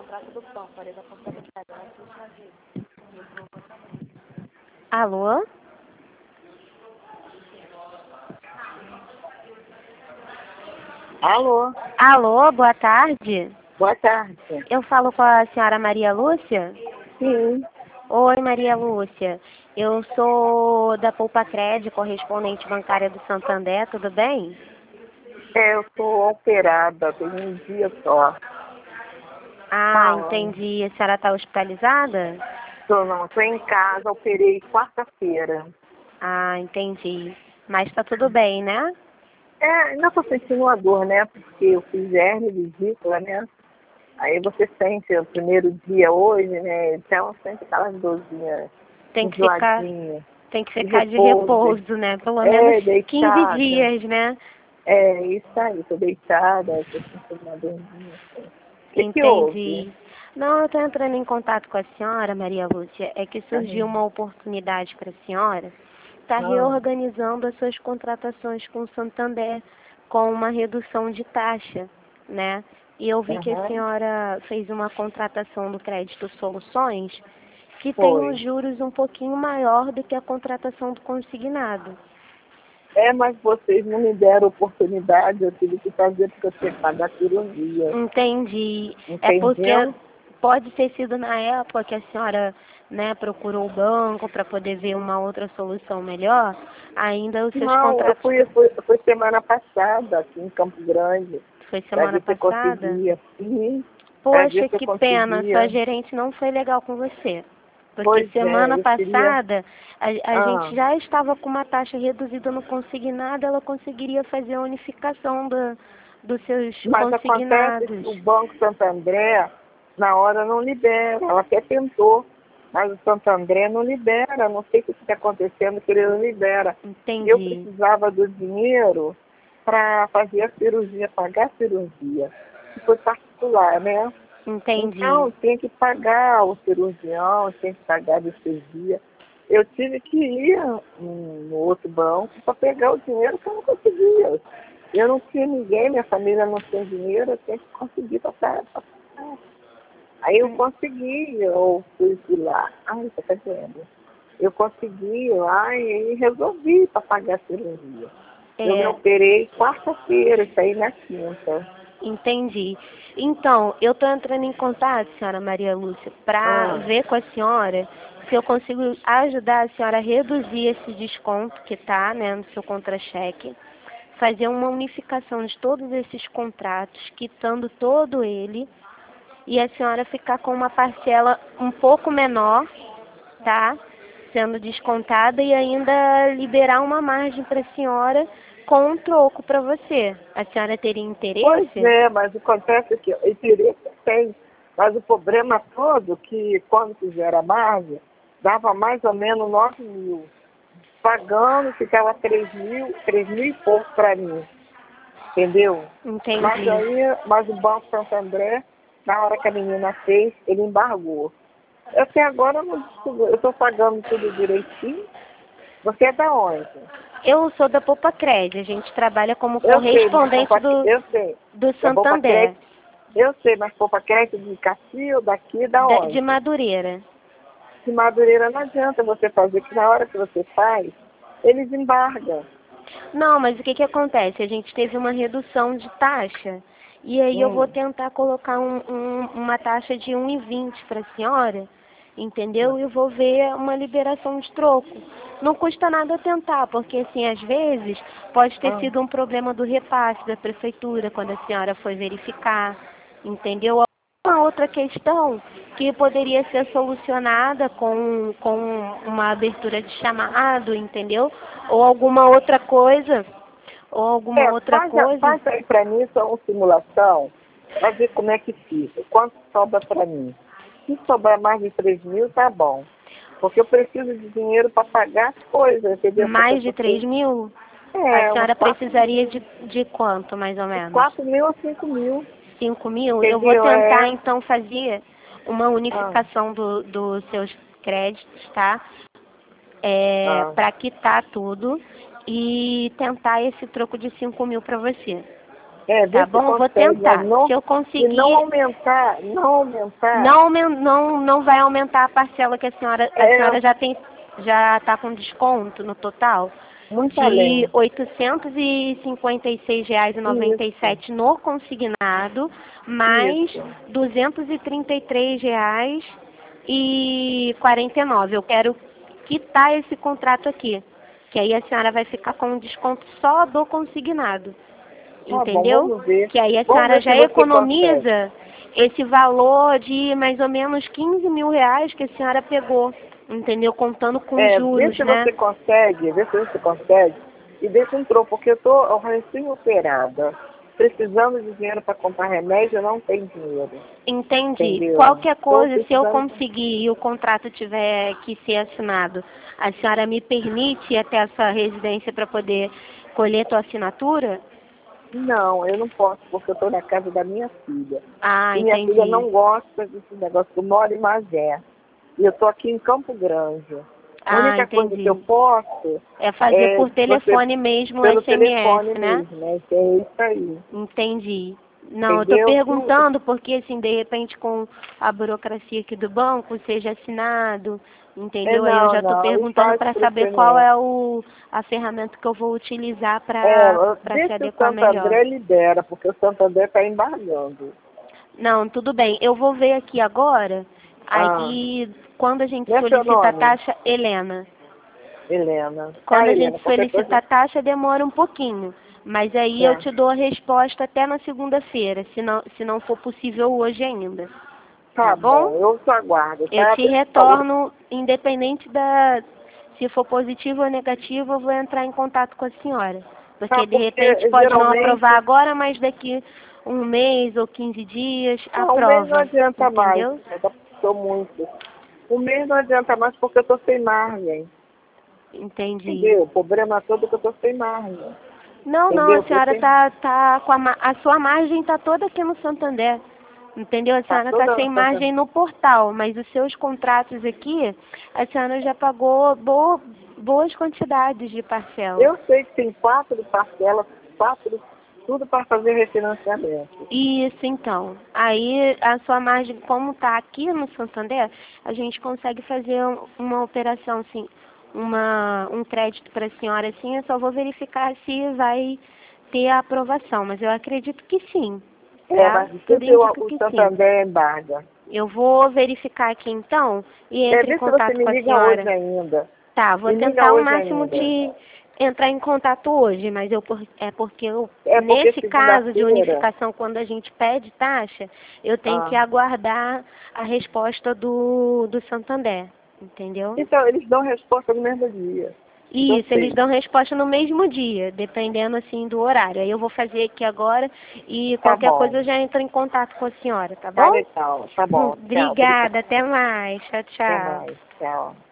Alô? Alô, Alô, boa tarde. boa tarde. Eu falo com a senhora Maria Lúcia? Sim, Oi, Maria Lúcia. Eu sou da Poupa-Cred, correspondente bancária do Santander, tudo bem? eu sou operada, tem um dia só. Ah, Fala. entendi. A senhora está hospitalizada? Tô em casa, operei quarta-feira. Ah, entendi. Mas tá tudo bem, né? Ainda tô sentindo uma dor, né? Porque eu fiz hernia de vesícula, né? Aí você sente o primeiro dia hoje, né? Então sente aquelas dorzinhas Tem que ficar, enjoadinhas. tem que De ficar de repouso, né? Pelo menos 15 deitada. dias, né? É, isso aí, tô deitada, tô sentindo uma dorzinha. Assim. O que houve? Entendi. Não, eu estou entrando em contato com a senhora, Maria Lúcia, é que surgiu Aham. uma oportunidade para a senhora estar Ah, reorganizando as suas contratações com o Santander com uma redução de taxa, né? E eu vi que a aham, senhora fez uma contratação do Crédito Soluções que tem foi. os juros um pouquinho maior do que a contratação do consignado. Mas vocês não me deram oportunidade, eu tive que fazer porque eu tinha que pagar cirurgia. Entendi. É porque Entendeu? pode ter sido na época que a senhora, né, procurou o banco para poder ver uma outra solução melhor, ainda os seus Não, contratos eu fui semana passada aqui em Campo Grande, foi para semana ver se eu passada. conseguia. Sim, para ver Poxa, se eu que pena, sua conseguia. gerente não foi legal com você. Porque Pois é, semana eu queria. passada a gente Ah, já estava com uma taxa reduzida no consignado, ela conseguiria fazer a unificação dos seus mas acontece que consignados. o Banco Santo André, na hora, não libera. Ela até tentou, mas o Santo André não libera. Não sei o que está acontecendo, que ele não libera. E eu Entendi, precisava do dinheiro para fazer a cirurgia, pagar a cirurgia. Que foi particular, né? entendi. Então, tinha que pagar o cirurgião, tinha que pagar a anestesia. Eu tive que ir no outro banco para pegar o dinheiro que eu não conseguia. Eu não tinha ninguém, minha família não tinha dinheiro, eu tinha que conseguir para pagar. Aí eu consegui, eu fui lá. Ai, tá doendo. Eu consegui lá e resolvi para pagar a cirurgia. Eu me É, operei quarta-feira, saí na quinta. entendi. Então, eu estou entrando em contato, senhora Maria Lúcia, para Ah, ver com a senhora se eu consigo ajudar a senhora a reduzir esse desconto que está, né, no seu contra-cheque, fazer uma unificação de todos esses contratos, quitando todo ele, e a senhora ficar com uma parcela um pouco menor, tá? Sendo descontada e ainda liberar uma margem para a senhora com um troco para você. A senhora teria pois interesse? é, mas acontece que interesse tem. Mas o problema todo que quando fizeram a margem, dava mais ou menos 9 mil. Pagando, ficava 3 mil e pouco para mim. Entendeu? Entendi. Mas o Banco Santo André, na hora que a menina fez, ele embargou. Até agora eu estou pagando tudo direitinho. Você é da onde? Eu sou da Poupa-Cred. A gente trabalha como Eu sei, mas correspondente eu sei. do É Poupa Santander, Crédito. Eu sei, mas Poupa Crédito de Cacio, daqui, da de onde? Madureira. De Madureira não adianta você fazer, que na hora que você faz, eles embargam. Não, mas o que que acontece? A gente teve uma redução de taxa. E aí eu vou Hum. tentar colocar uma taxa de 1,20 para a senhora, entendeu? E eu vou ver uma liberação de troco. Não custa nada tentar, porque assim, às vezes pode ter Ah. sido um problema do repasse da prefeitura quando a senhora foi verificar, entendeu? Uma outra questão que poderia ser solucionada com uma abertura de chamado, entendeu? Ou alguma outra coisa, ou alguma outra coisa. Faz aí para mim só uma simulação, para ver como é que fica, quanto sobra para mim. Se sobrar mais de 3 mil, tá bom. Porque eu preciso de dinheiro para pagar as coisas, entendeu? Mais de 3 mil? A Uns senhora 4 precisaria mil. de quanto, mais ou Uns menos? 4 mil ou 5 mil. 5 mil? Eu vou Entendeu? tentar, então, fazer uma Ah, unificação dos seus créditos, tá? ah. Para quitar tudo e tentar esse troco de 5 mil para você. vê Tá se bom? Vou consegue, tentar. não, Se eu se conseguir, não aumentar, não vai aumentar a parcela que a senhora é já está com desconto no total muito de além. R$ 856,97 no consignado, mais Isso. R$ 233,49. Eu quero quitar esse contrato aqui, que aí a senhora vai ficar com um desconto só do consignado. Tá bom, Entendeu? vamos ver. Que aí a Vamos senhora ver se já você consegue. economiza esse valor de mais ou menos R$ 15.000 que a senhora pegou, entendeu? Contando com Vê juros, se né? você consegue, vê se você consegue. E deixa um troco, porque eu tô recém-operada. Precisando de dinheiro para comprar remédio, eu não tenho dinheiro. Entendi. Entendeu? Qualquer Estou coisa, se eu precisando. conseguir e o contrato tiver que ser assinado, a senhora me permite ir até a sua residência para poder colher tua assinatura? Não, eu não posso, porque eu estou na casa da minha filha. Ah, E minha filha entendi. não gosta desse negócio, eu moro em Magé. E eu estou aqui em Campo Grande. A Ah, única coisa que eu entendi. posso É fazer por você, telefone mesmo o pelo telefone SMS, né? mesmo, né? Que é isso aí. Entendi. Não, eu estou Entendeu? perguntando porque, assim, de repente com a burocracia aqui do banco seja assinado, entendeu? Aí eu Não, já estou não, e perguntando faz para saber qual procedimento. é a ferramenta que eu vou utilizar para Vê se se o adequar Santo melhor. André libera, porque o Santo André está embargando. Não, tudo bem. Eu vou ver aqui agora. Ah, Aí, quando a gente não é seu solicita a nome? taxa, Helena. Helena. Quando Tá, a gente Helena, qualquer solicita coisa. a taxa, demora um pouquinho. Mas aí eu É. te dou a resposta até na segunda-feira, se não for possível hoje ainda. Tá Tá bom? bom, eu te aguardo, Eu tá? te Deixa eu falar. retorno, independente se for positivo ou negativo, eu vou entrar em contato com a senhora. Tá, Porque de repente porque pode não aprovar geralmente. agora, mas daqui um mês ou 15 dias Não, um mês não aprova. adianta mais, Entendeu? já passou muito. Um mês não adianta mais porque eu tô sem margem. Entendi. Entendeu? O problema todo é que eu tô sem margem. Não, não, a Entendeu? senhora tá com a sua margem tá toda aqui no Santander. Entendeu? A Tá senhora está toda sem nossa. margem no portal, mas os seus contratos aqui, a senhora já pagou boas quantidades de parcela. Eu sei que tem 4 parcelas, 4, tudo para fazer refinanciamento. Isso, então. Aí a sua margem, como está aqui no Santander, a gente consegue fazer uma operação, assim, um crédito para a senhora, assim, eu só vou verificar se vai ter a aprovação, mas eu acredito que sim, tá? Mas Tudo sempre indica o que sim. Santander embarga. Eu vou verificar aqui então e entre em Vê se você contato me com a liga hoje senhora. ainda. Tá, vou Me liga tentar o hoje máximo ainda. de entrar em contato hoje, mas É porque nesse caso de segunda-feira. unificação, quando a gente pede taxa, eu tenho que Ah. aguardar a resposta do Santander, entendeu? Então, eles dão resposta no mesmo dia. Eu Isso, eles sei. dão resposta no mesmo dia, dependendo assim do horário. Aí eu vou fazer aqui agora e Tá qualquer bom. coisa eu já entro em contato com a senhora, tá Tá bom? legal. Tá bom. Tchau. Obrigada. Obrigada, até mais. Tchau, Até tchau. mais. Tchau.